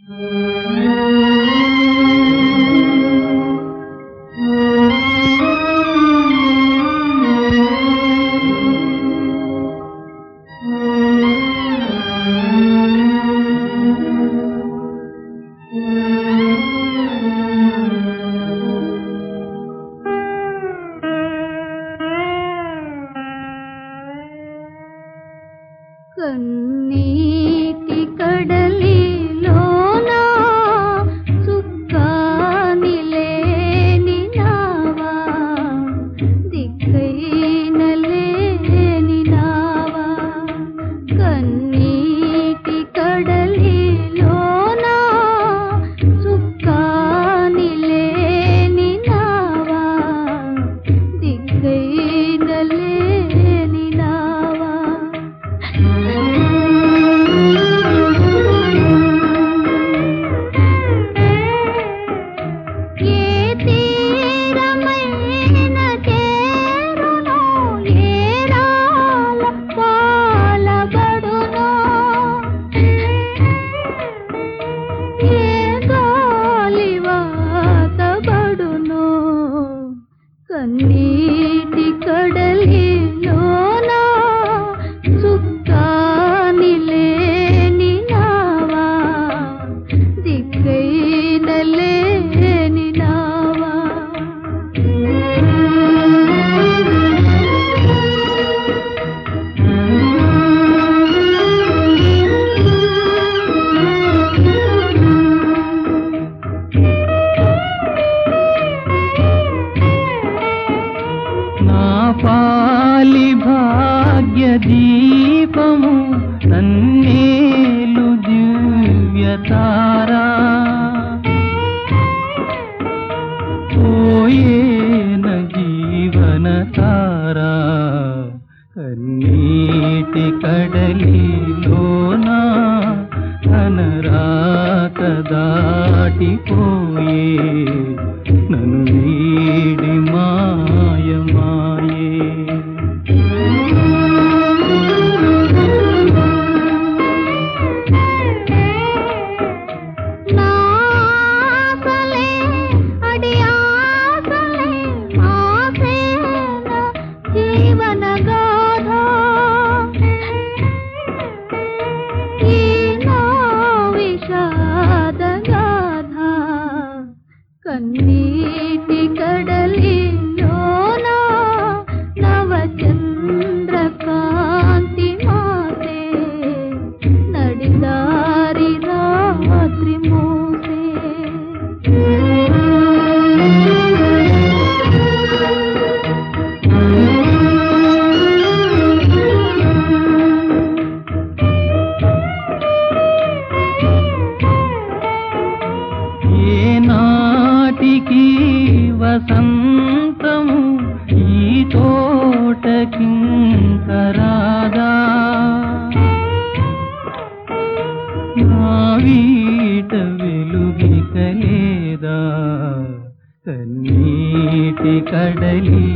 కన్నీటి కడలిలోన సుక్కాని లేని నావా, దిక్కైన లేని నావా. కన్నీటి కడలిలోన సుక్కాని లేని నావా, దిక్కైన లేని నావా. కన్నీటి కడలిలోన సుక్కాని లేని నావా, దిక్కైన లేని నావా. పాలి భాగ్య దీపము నన్నేలు దివ్యతారా, పోయేన జీవన తారా. కన్నీటి కడలిలోన అనరాక దాటిపోయే నన్ను వీడి మాయమాయే. కన్నీటి కడలిలోన నవచంద్రకాంతి మాసే, నడిదారి రాత్రి మూసే. ఏనాటికి వసంతము ఈ తోటకింకరాదా, నా వీట వెలుగిక లేదా. కన్నీటి కడలి